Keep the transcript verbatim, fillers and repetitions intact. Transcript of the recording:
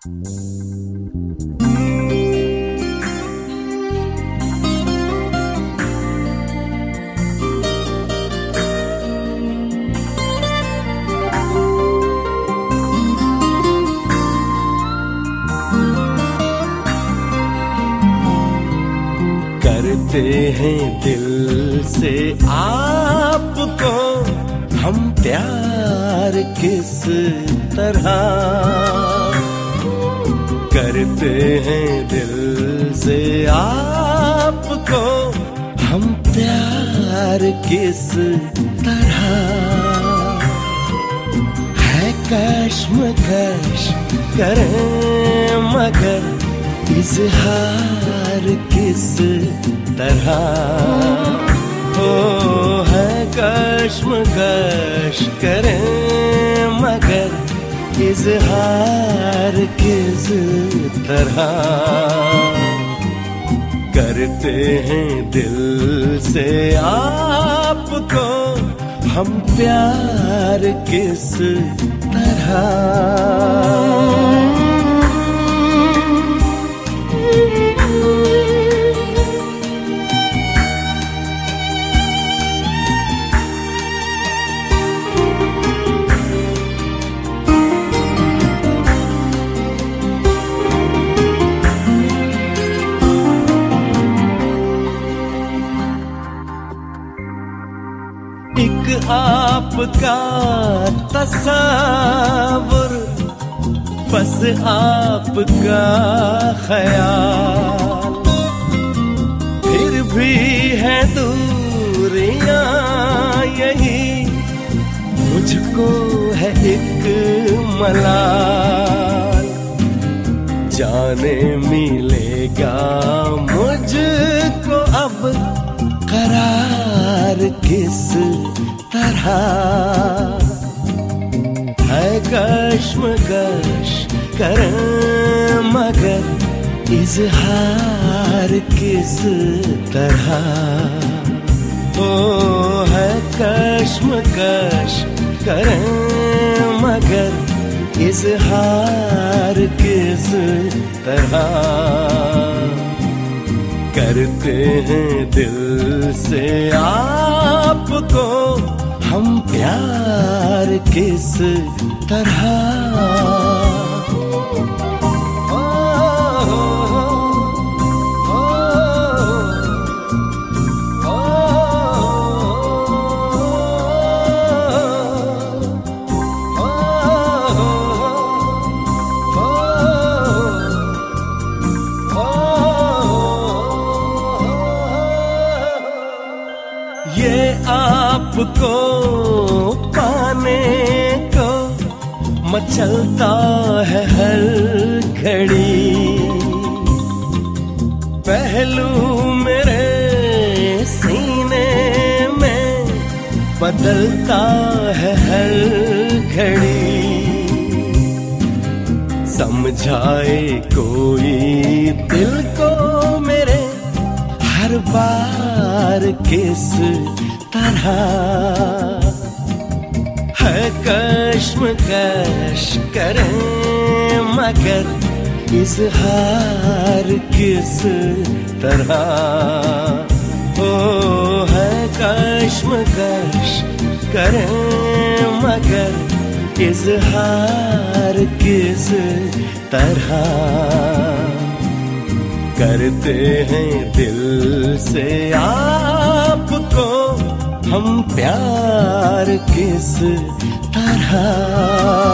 करते हैं दिल से आपको हम प्यार किस तरह, करते हैं दिल से आपको हम प्यार किस तरह। है कश्मकश करें मगर इज़हार किस तरह। ओ है कश्मकश करें मगर इज़हार किस तरह। करते हैं दिल से आपको हम प्यार किस तरह। एक आपका तस्वुर, बस आपका ख्याल, फिर भी है दूरियां यही, मुझको है एक मलाल। जाने मिलेगा मुझको अब करार किस तरह। है कश्मकश करें मगर इज़हार किस तरह। ओ है कश्मकश करें मगर इज़हार किस तरह। करते हैं दिल से आपको हम प्यार किस तरह। ये आपको पाने को मचलता है हर घड़ी, पहलू मेरे सीने में बदलता है हर घड़ी। समझाए कोई दिल को मेरे हर बार किस तरह। है कश्मकश करें मगर इज़हार किस तरह। ओ है कश्मकश करें मगर इज़हार किस तरह। करते हैं दिल से आपको हम प्यार किस तरह।